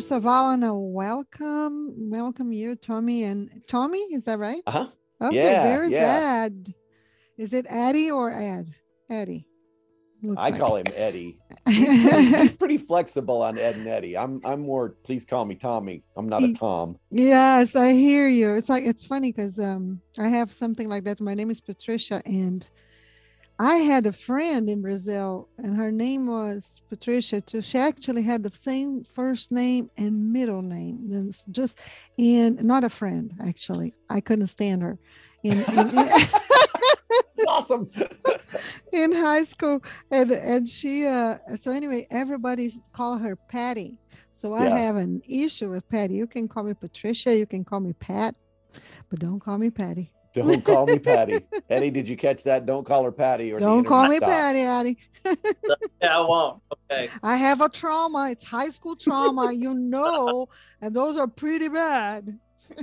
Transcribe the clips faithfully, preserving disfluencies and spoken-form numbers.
first of all, I want to welcome, welcome you, Tommy. And Tommy, is that right? Uh-huh. Okay, Yeah, there's yeah. Ed. Is it Eddie or Ed? Eddie. Looks I like. call him Eddie. He's pretty, he's pretty flexible on Ed and Eddie. I'm I'm more, please call me Tommy. I'm not a Tom. Yes, I hear you. It's like, it's funny because um, I have something like that. My name is Patricia, and I had a friend in Brazil, and her name was Patricia too. She actually had the same first name and middle name. And it's just, and not a friend, actually. I couldn't stand her. In, in, in awesome. in high school, and and she uh so anyway, everybody call her Patty. So I Yeah. have an issue with Patty. You can call me Patricia, you can call me Pat, but don't call me Patty. Don't call me Patty. Eddie, did you catch that? Don't call her Patty, or don't the call me stops. Patty, Eddie. Yeah, I won't. Okay. I have a trauma. It's high school trauma, you know, and those are pretty bad.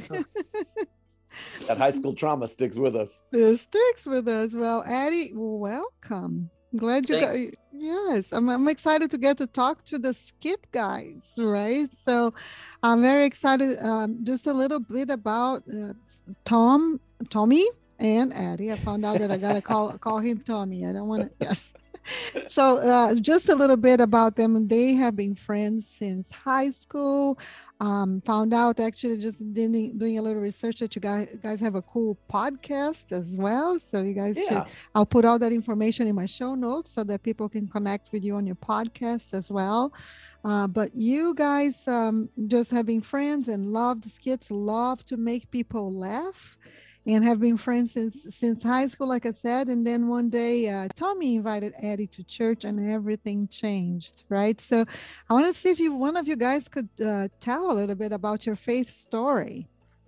That high school trauma sticks with us. It sticks with us. Well, Eddie, welcome. Glad you got. Yes, I'm. I'm excited to get to talk to the skit guys, right? So, I'm very excited. Um, just a little bit about uh, Tom, Tommy, and Eddie. I found out that I gotta call call him Tommy. I don't want to. Yes. So, uh, just a little bit about them. They have been friends since high school. Um, found out actually just doing, doing a little research that you guys, guys have a cool podcast as well. So you guys Yeah. should, I'll put all that information in my show notes so that people can connect with you on your podcast as well. Uh, but you guys um, just have been friends and love the skits, love to make people laugh, and have been friends since since high school, like I said. And then one day, uh, Tommy invited Eddie to church, and everything changed, right? So I want to see if you, one of you guys could uh, tell a little bit about your faith story.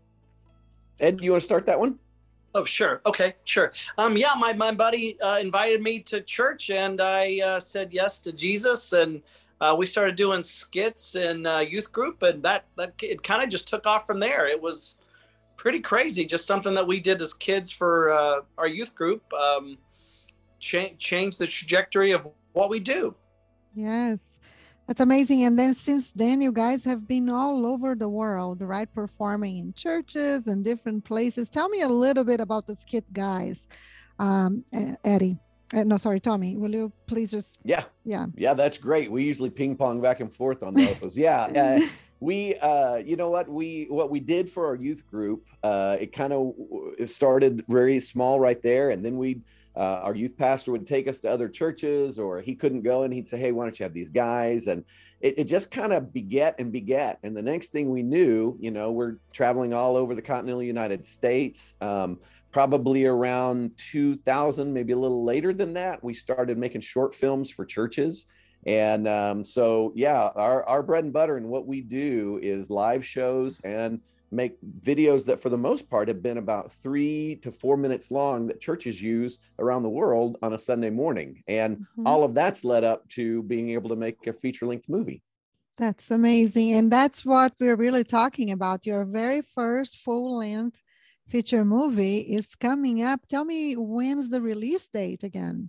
Ed, do you want to start that one? Oh, sure. Okay, sure. Um, yeah, my, my buddy uh, invited me to church, and I uh, said yes to Jesus, and uh, we started doing skits in uh, youth group, and that, that it kind of just took off from there. It was pretty crazy, just something that we did as kids for uh, our youth group, um, cha- changed the trajectory of what we do. Yes, that's amazing. And then since then, you guys have been all over the world, right? Performing in churches and different places. Tell me a little bit about the skit guys, um, Eddie. Uh, no, sorry, Tommy. Will you please just? Yeah. Yeah. Yeah, that's great. We usually ping pong back and forth on those. Yeah. Uh, we, uh, you know what we what we did for our youth group. Uh, it kind of it started very small right there, and then we. Uh, our youth pastor would take us to other churches, or he couldn't go, and he'd say, hey, why don't you have these guys? And it, it just kind of beget and beget. And the next thing we knew, you know, we're traveling all over the continental United States. Um, probably around two thousand, maybe a little later than that, we started making short films for churches. And um, so, yeah, our, our bread and butter and what we do is live shows and make videos that for the most part have been about three to four minutes long that churches use around the world on a Sunday morning. And mm-hmm. all of that's led up to being able to make a feature-length movie. That's amazing. And that's what we're really talking about. Your very first full-length feature movie is coming up. Tell me, when's the release date again?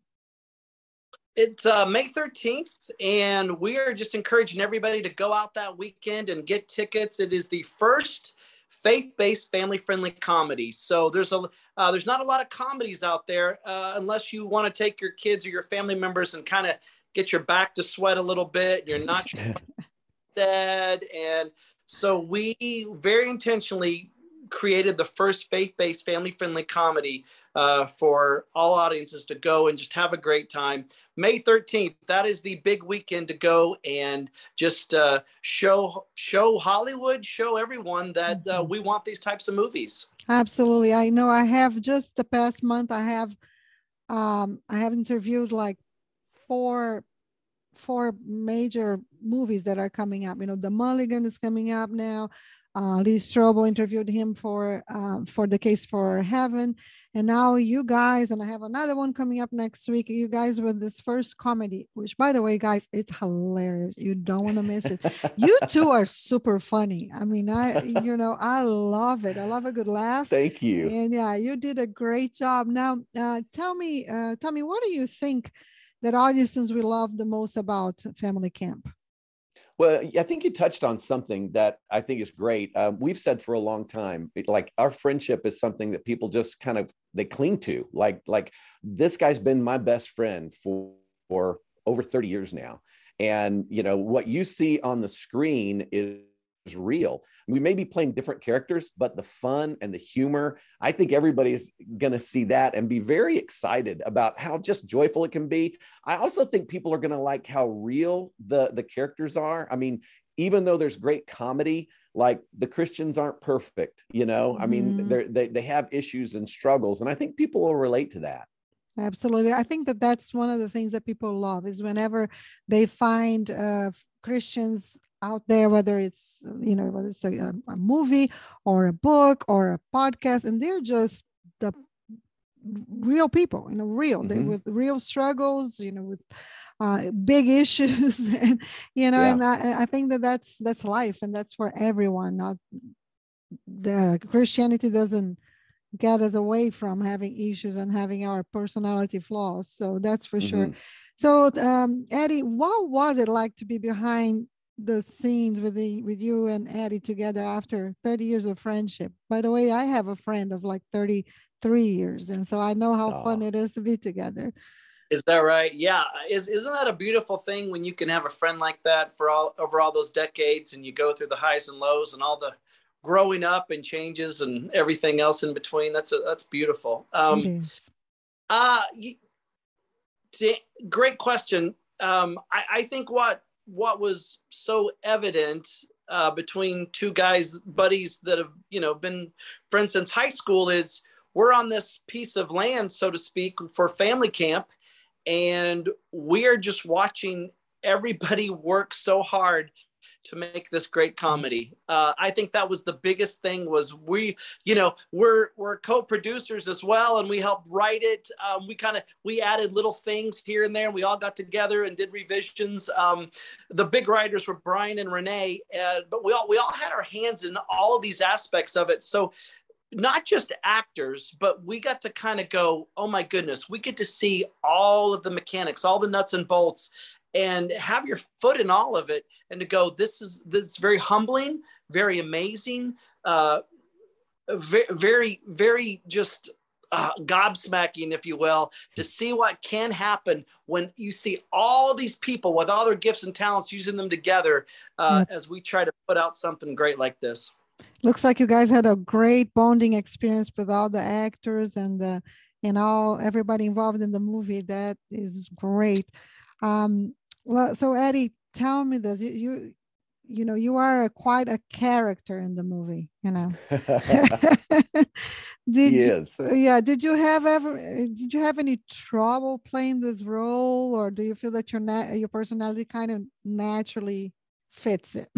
It's uh, May thirteenth, and we are just encouraging everybody to go out that weekend and get tickets. It is the first faith-based, family-friendly comedy. So there's a uh, there's not a lot of comedies out there uh, unless you want to take your kids or your family members and kind of get your back to sweat a little bit. You're not sure dead, and so we very intentionally created the first faith-based, family-friendly comedy uh, for all audiences to go and just have a great time. May thirteenth, that is the big weekend to go and just uh, show show Hollywood, show everyone that uh, we want these types of movies. Absolutely. I know I have just the past month, I have um, I have interviewed like four four major movies that are coming up. You know, The Mulligan is coming up now. Uh, Lee Strobel interviewed him for um, for The Case for Heaven, and now you guys, and I have another one coming up next week. You guys with this first comedy, which, by the way, guys, it's hilarious. You don't want to miss it. You two are super funny. I mean, I you know I love it. I love a good laugh. Thank you. And yeah, you did a great job. Now, uh, tell me, uh, tell me, what do you think that audiences will love the most about Family Camp? Well, I think you touched on something that I think is great. Um, we've said for a long time, like our friendship is something that people just kind of they cling to. Like, like this guy's been my best friend for, for over thirty years now, and you know what you see on the screen is real. We may be playing different characters, but the fun and the humor, I think everybody's going to see that and be very excited about how just joyful it can be. I also think people are going to like how real the, the characters are. I mean, even though there's great comedy, like the Christians aren't perfect, you know, mm-hmm. I mean, they're, they, they have issues and struggles. And I think people will relate to that. Absolutely. I think that that's one of the things that people love is whenever they find uh, Christians out there, whether it's, you know, whether it's a, a movie or a book or a podcast, and they're just the real people, you know, real, mm-hmm. they, with real struggles, you know, with uh, big issues, and, you know, yeah. and I, I think that that's, that's life, and that's for everyone. Not the Christianity doesn't get us away from having issues and having our personality flaws. So that's for mm-hmm. sure. So um, Eddie, what was it like to be behind the scenes with the with you and Eddie together after thirty years of friendship? By the way, I have a friend of like thirty-three years, and so I know how oh. fun it is to be together. Is that right? Yeah. Is, isn't that a beautiful thing when you can have a friend like that for all over all those decades, and you go through the highs and lows and all the growing up and changes and everything else in between? That's a, that's beautiful. Um, it is. Uh, you, great question. Um, I, I think what what was so evident uh, between two guys, buddies that have, you know, been friends since high school is we're on this piece of land, so to speak, for family camp. And we are just watching everybody work so hard to make this great comedy. Uh, I think that was the biggest thing was we, you know, we're, we're co-producers as well. And we helped write it. Um, we kind of, we added little things here and there, and we all got together and did revisions. Um, the big writers were Brian and Renee, uh, but we all, we all had our hands in all of these aspects of it. So not just actors, but we got to kind of go, oh my goodness, we get to see all of the mechanics, all the nuts and bolts, and have your foot in all of it, and to go, this is this is very humbling, very amazing, uh, very, very, very just uh, gobsmacking, if you will, to see what can happen when you see all these people with all their gifts and talents, using them together uh, mm. as we try to put out something great like this. Looks like you guys had a great bonding experience with all the actors and the and all everybody involved in the movie. That is great. Um, well, so Eddie, tell me this. You, you, you know, you are a, quite a character in the movie. You know. did he you, is. Yeah. Did you have ever? Did you have any trouble playing this role, or do you feel that your na- your personality kind of naturally fits it?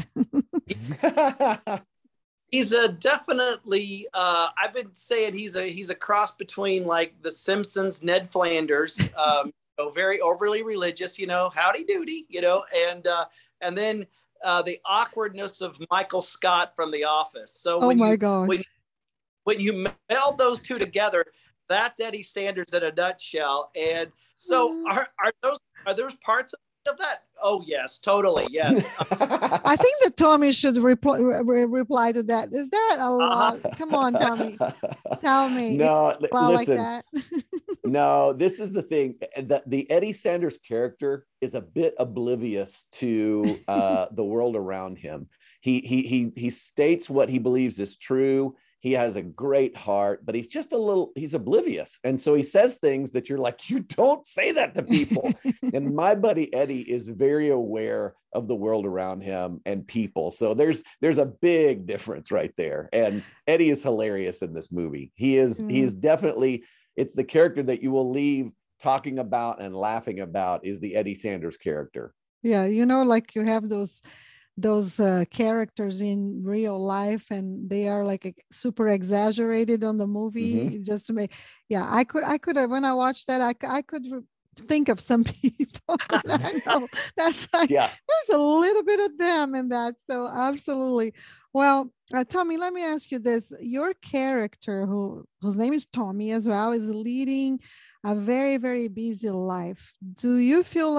He's a definitely. Uh, I've been saying he's a he's a cross between like The Simpsons, Ned Flanders. Um, So very overly religious, you know, howdy doody, you know, and uh, and then uh, the awkwardness of Michael Scott from The Office. So oh when my you, gosh, when, when you meld those two together, that's Eddie Sanders in a nutshell. And so are are those are those parts of that? Oh yes, totally, yes. I think that Tommy should reply re- reply to that. Is that a lot? Uh-huh. Come on, Tommy, tell me. No, it's listen. Like that. No, this is the thing. The, the Eddie Sanders character is a bit oblivious to uh, the world around him. He he he he states what he believes is true. He has a great heart, but he's just a little, he's oblivious. And so he says things that you're like, you don't say that to people. And my buddy Eddie is very aware of the world around him and people. So there's there's a big difference right there. And Eddie is hilarious in this movie. He is, mm. he is definitely, it's the character that you will leave talking about and laughing about is the Eddie Sanders character. Yeah, you know, like you have those those uh, characters in real life, and they are like super exaggerated on the movie, mm-hmm. just to make. Yeah, I could, I could have when I watched that, I, I could think of some people. I know that's like, yeah. There's a little bit of them in that. So absolutely. Well, uh, Tommy, let me ask you this: your character, who whose name is Tommy as well, is leading a very, very busy life. Do you feel like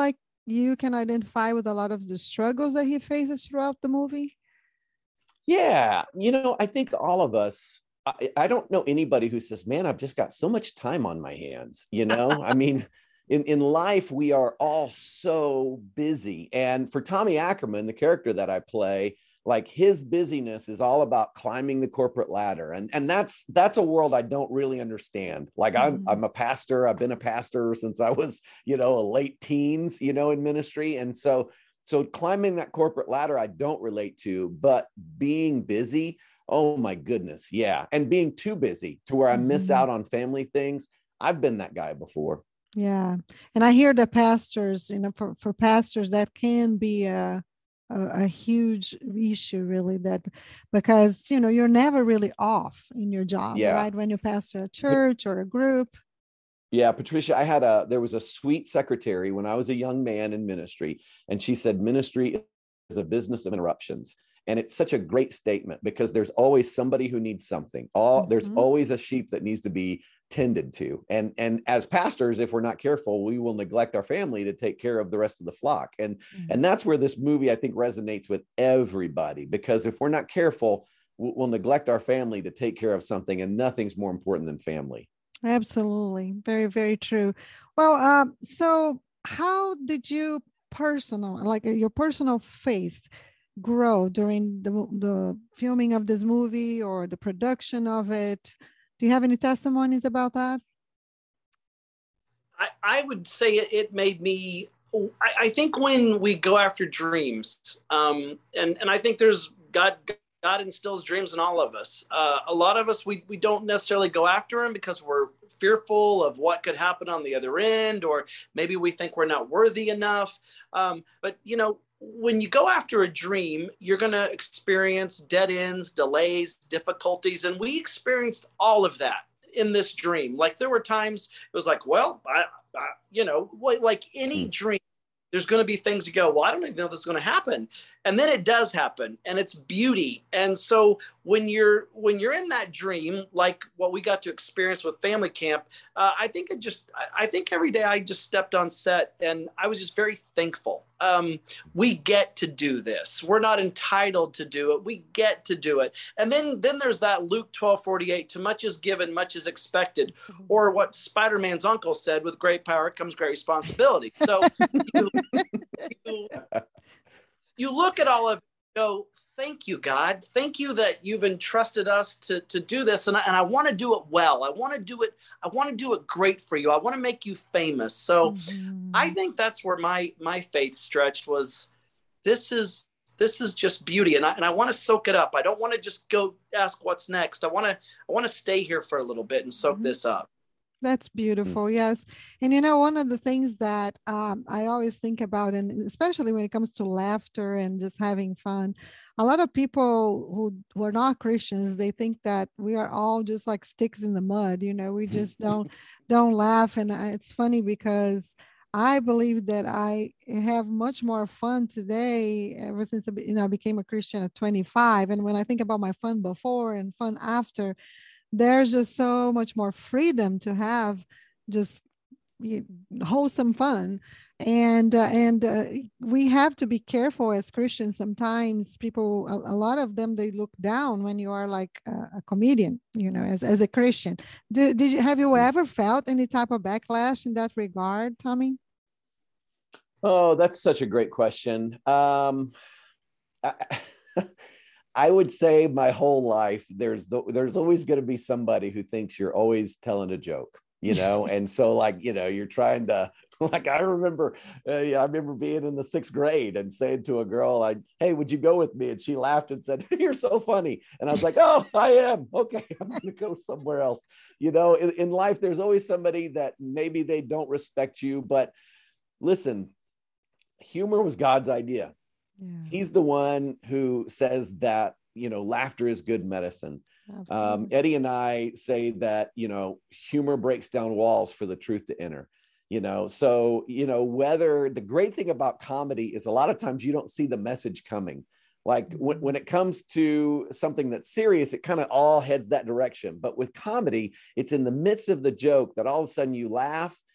you can identify with a lot of the struggles that he faces throughout the movie? Yeah, you know, I think all of us, I, I don't know anybody who says, man, I've just got so much time on my hands. You know, I mean, in, in life, we are all so busy. And for Tommy Ackerman, the character that I play, like his busyness is all about climbing the corporate ladder. And, and that's, that's a world I don't really understand. Like I'm, Mm-hmm. I'm a pastor. I've been a pastor since I was, you know, a late teens, you know, in ministry. And so So climbing that corporate ladder, I don't relate to, but being busy, oh my goodness. Yeah. And being too busy to where I miss Mm-hmm. out on family things. I've been that guy before. Yeah. And I hear the pastors, you know, for, for pastors, that can be a, a, a huge issue, really, that because, you know, you're never really off in your job, Yeah. right? When you pastor a church or a group. Yeah, Patricia, I had a, there was a sweet secretary when I was a young man in ministry, and she said, ministry is a business of interruptions. And it's such a great statement because there's always somebody who needs something. All Mm-hmm. there's always a sheep that needs to be tended to. And, and as pastors, if we're not careful, we will neglect our family to take care of the rest of the flock. And, Mm-hmm. and that's where this movie, I think, resonates with everybody, because if we're not careful, we'll, we'll neglect our family to take care of something, and nothing's more important than family. Absolutely. Very, very true. Well, um, so how did you personal, like uh, your personal faith grow during the, the filming of this movie or the production of it? Do you have any testimonies about that? I, I would say it, it made me, I, I think when we go after dreams, um, and, and I think there's God, God instills dreams in all of us. Uh, a lot of us, we, we don't necessarily go after them because we're fearful of what could happen on the other end, or maybe we think we're not worthy enough. Um, but, you know, when you go after a dream, you're going to experience dead ends, delays, difficulties. And we experienced all of that in this dream. Like there were times it was like, well, I, I you know, like any dream, there's going to be things you go, well, I don't even know if this is going to happen. And then it does happen, and it's beauty. And so when you're, when you're in that dream, like what we got to experience with family camp, uh, I think it just, I think every day I just stepped on set and I was just very thankful. Um, we get to do this. We're not entitled to do it. We get to do it. And then, then there's that Luke twelve forty-eight, to much is given, much is expected. Or what Spider-Man's uncle said, with great power comes great responsibility. So you, you, you look at all of it and go, thank you, God. Thank you that you've entrusted us to, to do this. And I, and I want to do it well. I want to do it. I want to do it great for you. I want to make you famous. So mm-hmm. I think that's where my, my faith stretched was, this is, this is just beauty. And I, and I want to soak it up. I don't want to just go ask what's next. I want to, I want to stay here for a little bit and soak mm-hmm. this up. That's beautiful. Mm-hmm. Yes. And, you know, one of the things that um, I always think about, and especially when it comes to laughter and just having fun, a lot of people who were not Christians, they think that we are all just like sticks in the mud. You know, we just don't, don't laugh. And it's funny because I believe that I have much more fun today ever since, you know, I became a Christian at twenty-five. And when I think about my fun before and fun after, there's just so much more freedom to have just wholesome fun. And uh, and uh, we have to be careful as Christians. Sometimes people, a, a lot of them, they look down when you are like a, a comedian, you know, as, as a Christian. Do, did you, have you ever felt any type of backlash in that regard, Tommy? Oh, that's such a great question. Um, I, I would say my whole life, there's the, there's always going to be somebody who thinks you're always telling a joke, you know? And so like, you know, you're trying to, like, I remember, uh, I remember being in the sixth grade and saying to a girl, like, hey, would you go with me? And she laughed and said, you're so funny. And I was like, oh, I am. Okay, I'm going to go somewhere else. You know, in, in life, there's always somebody that maybe they don't respect you, but listen, humor was God's idea. Yeah. He's the one who says that, you know, laughter is good medicine. Um, Eddie and I say that, you know, humor breaks down walls for the truth to enter, you know, so, you know, whether the great thing about comedy is a lot of times you don't see the message coming. Like when, when it comes to something that's serious, it kind of all heads that direction. But with comedy, it's in the midst of the joke that all of a sudden you laugh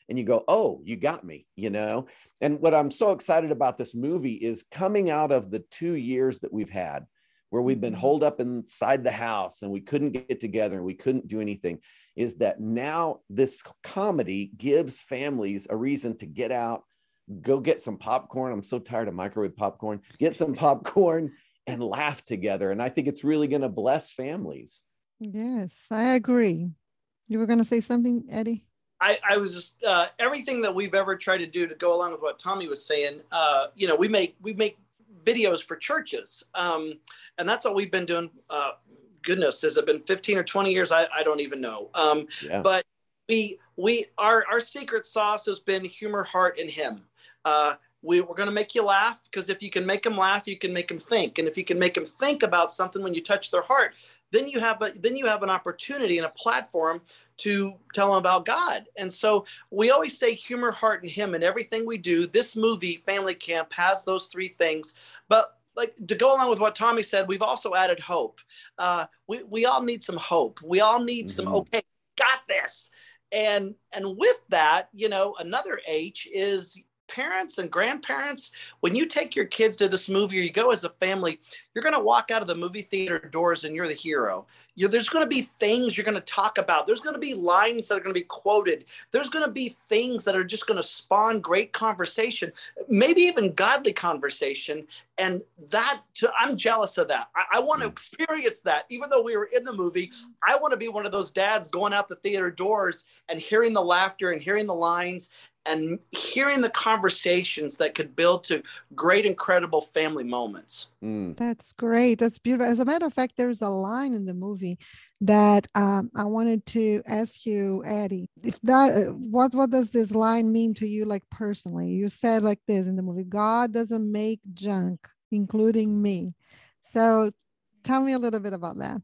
and you go, oh, you got me, you know? And what I'm so excited about this movie is coming out of the two years that we've had where we've been holed up inside the house and we couldn't get together and we couldn't do anything, is that now this comedy gives families a reason to get out, go get some popcorn. I'm so tired of microwave popcorn. Get some popcorn and laugh together. And I think it's really going to bless families. Yes, I agree. You were going to say something, Eddie? I, I was just, uh, everything that we've ever tried to do to go along with what Tommy was saying, uh, you know, we make, we make videos for churches. Um, and that's what we've been doing. Uh, goodness, has it been fifteen or twenty years? I, I don't even know. Um, yeah. But we, we, our, our secret sauce has been humor, heart, and him. Uh, we, we're going to make you laugh, because if you can make them laugh, you can make them think. And if you can make them think about something when you touch their heart, then you have a, then you have an opportunity and a platform to tell them about God. And so we always say humor, heart, and him in everything we do. This movie, Family Camp, has those three things. But like, to go along with what Tommy said, we've also added hope. Uh, we, we all need some hope. We all need mm-hmm. some, okay, got this. And, and with that, you know, another H is parents and grandparents. When you take your kids to this movie, or you go as a family, you're going to walk out of the movie theater doors and you're the hero. You, there's going to be things you're going to talk about. There's going to be lines that are going to be quoted. There's going to be things that are just going to spawn great conversation, maybe even godly conversation. And that, I'm jealous of that. I, I want to experience that. Even though we were in the movie, I want to be one of those dads going out the theater doors and hearing the laughter and hearing the lines and hearing the conversations that could build to great, incredible family moments. Mm. That's great. That's beautiful. As a matter of fact, there's a line in the movie that um, I wanted to ask you, Eddie, if that, uh, what, what does this line mean to you, like personally? You said like this in the movie, God doesn't make junk, including me. So tell me a little bit about that.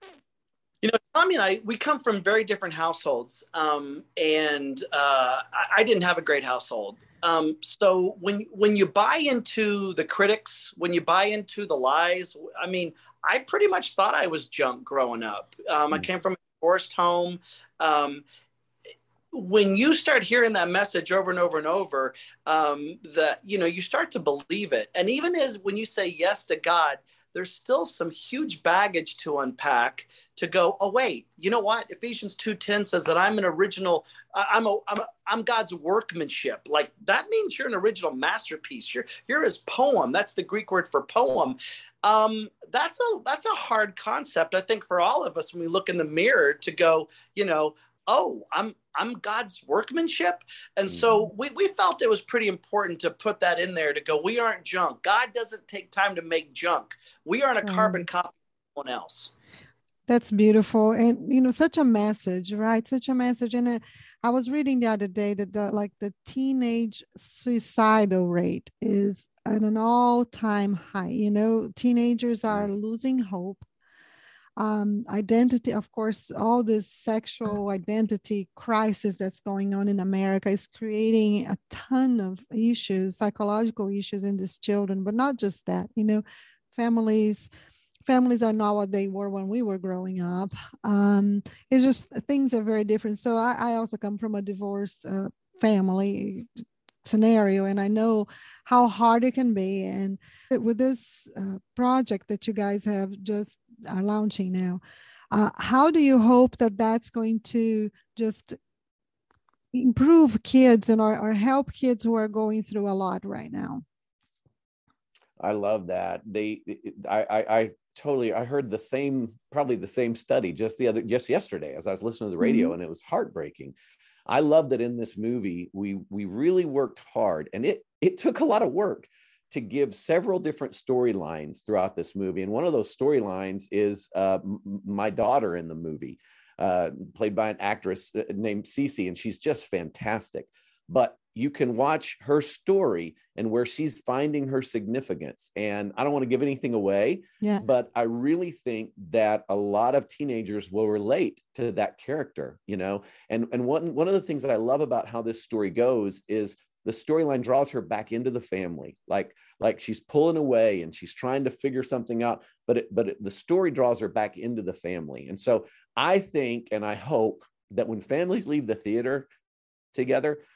You know, Tommy and I, we come from very different households, um, and uh, I, I didn't have a great household. Um, so when when you buy into the critics, when you buy into the lies, I mean, I pretty much thought I was junk growing up. Um, I came from a divorced home. Um, when you start hearing that message over and over and over, um, that, you know, you start to believe it. And even as when you say yes to God, there's still some huge baggage to unpack to go, oh, wait, you know what? Ephesians two ten says that I'm an original, I'm a, I'm a, I'm God's workmanship. Like, that means you're an original masterpiece. You're, you're his poem. That's the Greek word for poem. Um, that's a, that's a hard concept, I think, for all of us when we look in the mirror to go, you know, oh, I'm, I'm God's workmanship. And so we, we felt it was pretty important to put that in there to go, we aren't junk. God doesn't take time to make junk. We aren't a carbon copy of someone else. That's beautiful. And, you know, such a message, right? Such a message. And uh, I was reading the other day that the, like the teenage suicidal rate is at an all-time high. You know, teenagers are losing hope. Um, identity, of course, all this sexual identity crisis that's going on in America is creating a ton of issues, psychological issues in these children, but not just that, you know, families, families are not what they were when we were growing up. Um, it's just, things are very different. So I, I also come from a divorced uh, family scenario, and I know how hard it can be. And with this uh, project that you guys have just are launching now, uh, how do you hope that that's going to just improve kids and or, or help kids who are going through a lot right now? I love that. They, I, I, I totally, I heard the same, probably the same study just the other, just yesterday as I was listening to the radio, mm-hmm. and it was heartbreaking. I love that in this movie, we, we really worked hard, and it, it took a lot of work to give several different storylines throughout this movie. And one of those storylines is uh, m- my daughter in the movie, uh, played by an actress named Cece, and she's just fantastic. But you can watch her story and where she's finding her significance. And I don't want to give anything away, yeah. but I really think that a lot of teenagers will relate to that character, you know? And, and one, one of the things that I love about how this story goes is the storyline draws her back into the family. Like, like she's pulling away and she's trying to figure something out, but it, but it, the story draws her back into the family. And so I think, and I hope that when families leave the theater together,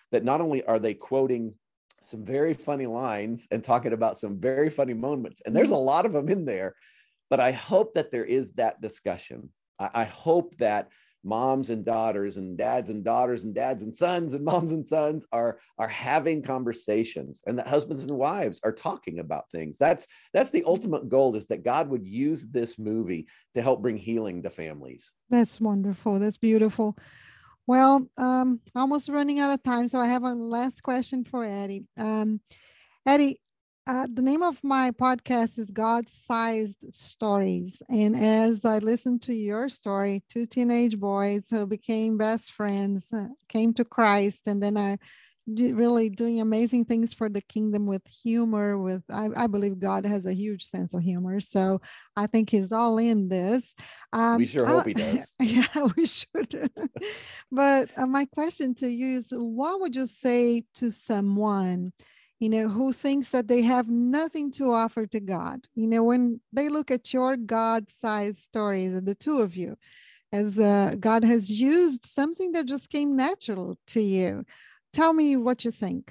that not only are they quoting some very funny lines and talking about some very funny moments, and there's a lot of them in there, but I hope that there is that discussion. I, I hope that moms and daughters and dads and daughters and dads and sons and moms and sons are, are having conversations, and that husbands and wives are talking about things. That's, that's the ultimate goal, is that God would use this movie to help bring healing to families. That's wonderful. That's beautiful. Well, um, almost running out of time. So I have a last question for Eddie. Um, Eddie, uh, the name of my podcast is God-Sized Stories. And as I listened to your story, two teenage boys who became best friends, uh, came to Christ, and then are really doing amazing things for the kingdom with humor. With I, I believe God has a huge sense of humor. So I think he's all in this. Um, we sure I, hope he does. Yeah, we should. But uh, my question to you is, what would you say to someone, you know, who thinks that they have nothing to offer to God? You know, when they look at your God-sized stories, the two of you, as uh, God has used something that just came natural to you. Tell me what you think.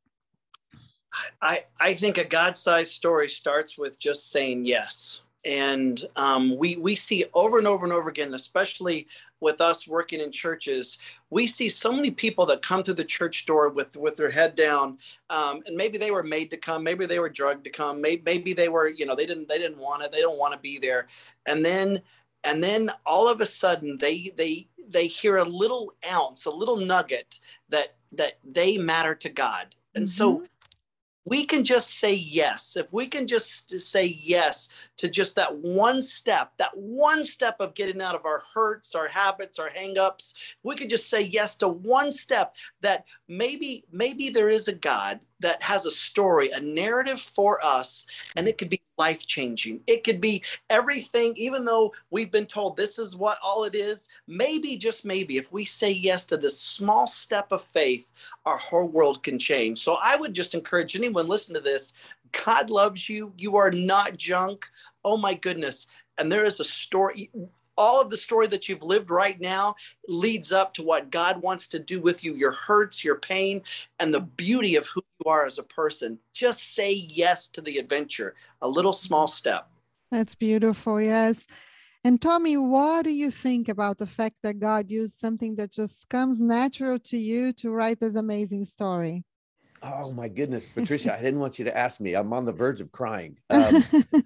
I, I think a God-sized story starts with just saying yes. And um, we, we see over and over and over again, especially with us working in churches, we see so many people that come to the church door with, with their head down. Um, and maybe they were made to come, maybe they were drugged to come, maybe, maybe they were, you know, they didn't, they didn't want it. They don't want to be there. And then, and then all of a sudden they, they, they hear a little ounce, a little nugget that, that they matter to God. And mm-hmm. so we can just say yes. If we can just say yes to just that one step, that one step of getting out of our hurts, our habits, our hangups, if we could just say yes to one step, that maybe, maybe there is a God that has a story, a narrative for us, and it could be life-changing. It could be everything, even though we've been told this is what all it is. Maybe, just maybe, if we say yes to this small step of faith, our whole world can change. So I would just encourage anyone listening to this, God loves you. You are not junk. Oh my goodness. And there is a story. All of the story that you've lived right now leads up to what God wants to do with you, your hurts, your pain, and the beauty of who you are as a person. Just say yes to the adventure, a little small step. That's beautiful. Yes. And Tommy, what do you think about the fact that God used something that just comes natural to you to write this amazing story? Oh my goodness, Patricia, I didn't want you to ask me. I'm on the verge of crying. Um,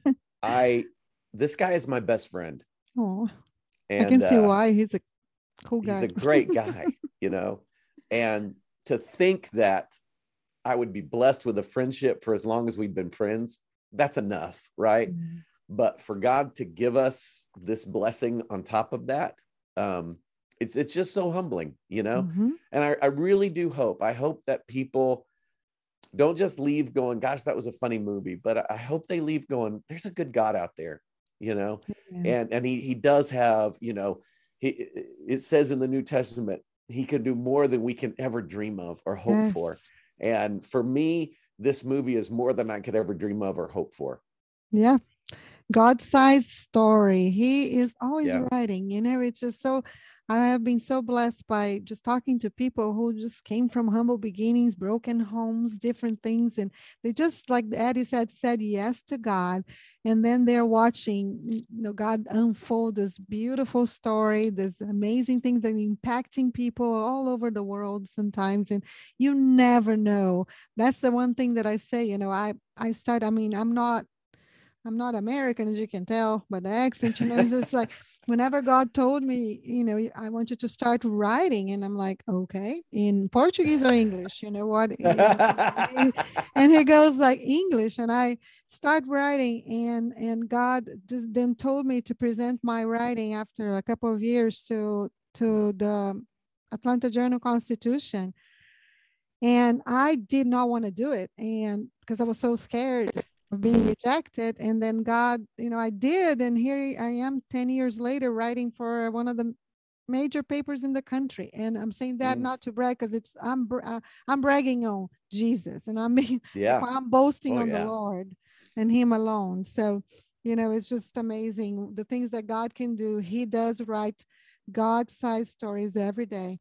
I, this guy is my best friend. Oh, and, I can see uh, why. He's a cool guy. He's a great guy, you know, and to think that I would be blessed with a friendship for as long as we've been friends, that's enough, right? Mm-hmm. But for God to give us this blessing on top of that, um, it's it's just so humbling, you know? Mm-hmm. And I, I really do hope, I hope that people don't just leave going, gosh, that was a funny movie, but I hope they leave going, there's a good God out there, you know? Mm-hmm. And and he he does have, you know, he it says in the New Testament, he can do more than we can ever dream of or hope yes. for. And for me, this movie is more than I could ever dream of or hope for. Yeah. God-sized story. He is always yeah. writing, you know, it's just so, I have been so blessed by just talking to people who just came from humble beginnings, broken homes, different things. And they just, like Eddie said, said yes to God. And then they're watching, you know, God unfold this beautiful story, this amazing things that are impacting people all over the world sometimes. And you never know. That's the one thing that I say, you know, I, I start, I mean, I'm not, I'm not American, as you can tell, but the accent, you know, it's just like whenever God told me, you know, I want you to start writing. And I'm like, okay, in Portuguese or English, you know what? And he goes like English. And I start writing and, and God just then told me to present my writing after a couple of years to, to the Atlanta Journal-Constitution. And I did not want to do it. And because I was so scared of being rejected. And then God, you know, I did. And here I am ten years later writing for one of the major papers in the country. And I'm saying that mm. not to brag, because it's, I'm, uh, I'm bragging on Jesus, and I'm being, yeah. I'm boasting oh, on yeah. the Lord and him alone. So, you know, it's just amazing. The things that God can do. He does write God-sized stories every day.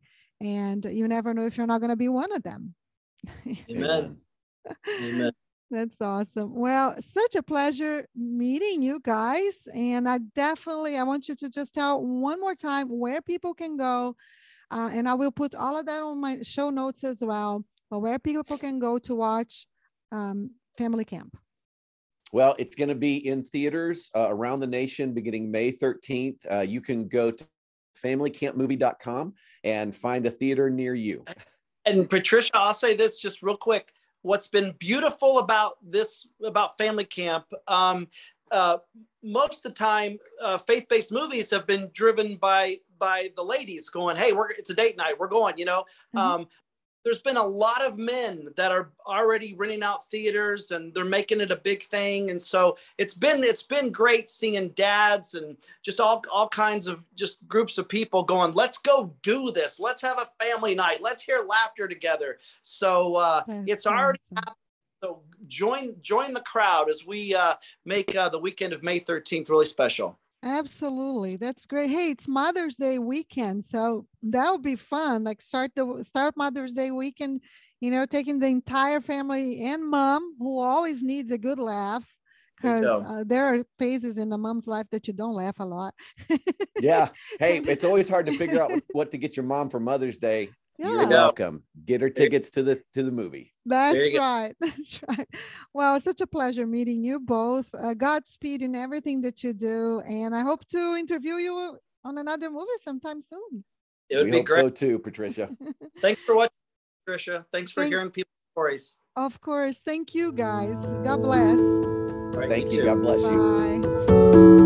and you never know if you're not going to be one of them. Amen. Amen. That's awesome. Well, such a pleasure meeting you guys. And I definitely, I want you to just tell one more time where people can go. Uh, and I will put all of that on my show notes as well, but where people can go to watch um, Family Camp. Well, it's going to be in theaters uh, around the nation beginning May thirteenth. Uh, you can go to family camp movie dot com and find a theater near you. And Patricia, I'll say this just real quick. What's been beautiful about this, about Family Camp, um, uh, most of the time, uh, faith-based movies have been driven by by the ladies going, hey, we're it's a date night, we're going, you know. Mm-hmm. Um, there's been a lot of men that are already renting out theaters and they're making it a big thing. And so it's been, it's been great seeing dads and just all, all kinds of just groups of people going, let's go do this. Let's have a family night. Let's hear laughter together. So uh, it's already happening. So join, join the crowd as we uh, make uh, the weekend of May thirteenth really special. Absolutely. That's great. Hey, it's Mother's Day weekend. So that would be fun. Like start the start Mother's Day weekend, you know, taking the entire family and mom, who always needs a good laugh, because uh, there are phases in the mom's life that you don't laugh a lot. Yeah. Hey, it's always hard to figure out what, what to get your mom for Mother's Day. Yeah. You're welcome. Get her tickets to the to the movie. That's right. That's right. Well, it's such a pleasure meeting you both. Uh, Godspeed in everything that you do, and I hope to interview you on another movie sometime soon. It would we be hope great. So too, Patricia. Thanks for watching, Patricia. Thanks for Thank, hearing people's stories. Of course. Thank you, guys. God bless. Right, Thank you. you. God bless Bye. you.